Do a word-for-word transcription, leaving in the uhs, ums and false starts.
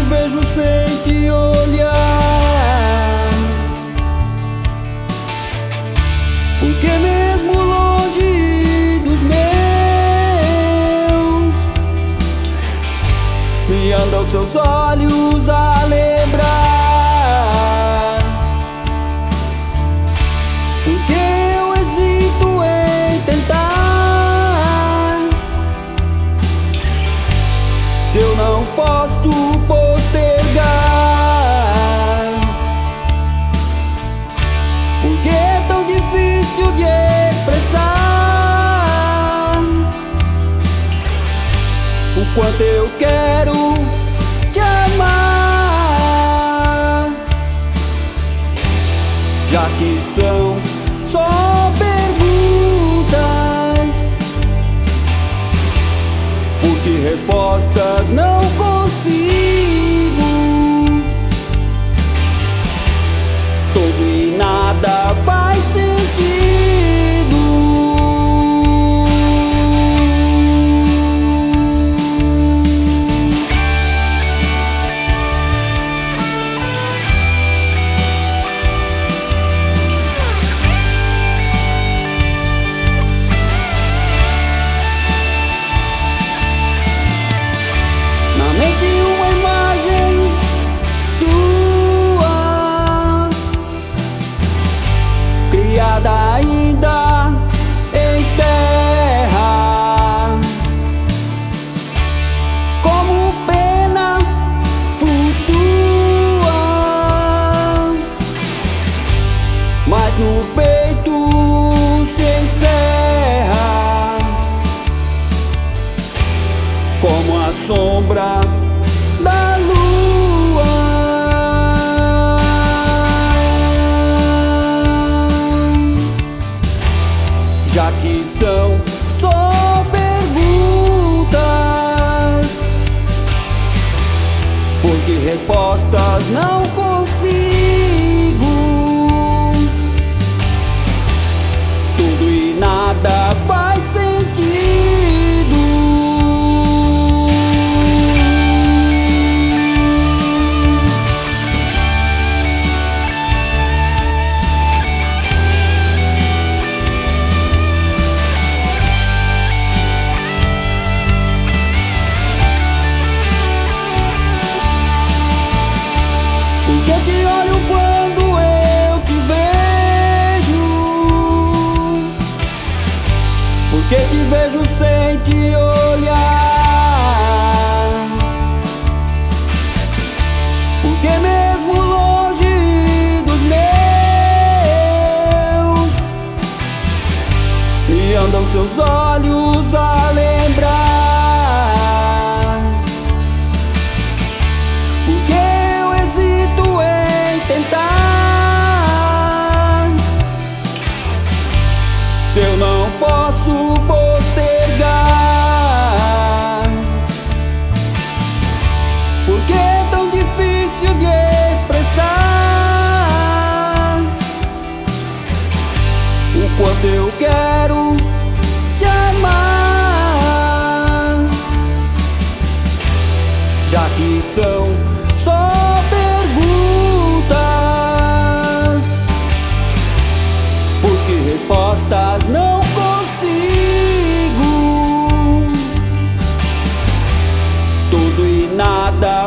vejo sem te olhar. Porque mesmo longe dos meus, me andam seus olhos a lembrar. Porque eu hesito em tentar, se eu não posso postergar. Porque é tão difícil de expressar o quanto eu quero te amar, já que são só perguntas, porque respostas não consigo. Tudo e nada faz sentido. Na mente uma imagem tua, criada ainda em terra, como pena flutua, mas no peito se encerra, como a sombra da lua. Já que são só perguntas, porque respostas não consigo. Tudo e nada faz sentido. Porque te olho quando eu te vejo, porque te vejo sem te olhar. Porque mesmo longe dos meus, me andam seus olhos a lembrar. Porque eu hesito em tentar, se eu não posso postergar. Porque é tão difícil de expressar o quanto eu quero te amar, já que são só perguntas, porque respostas não consigo. Tudo e nada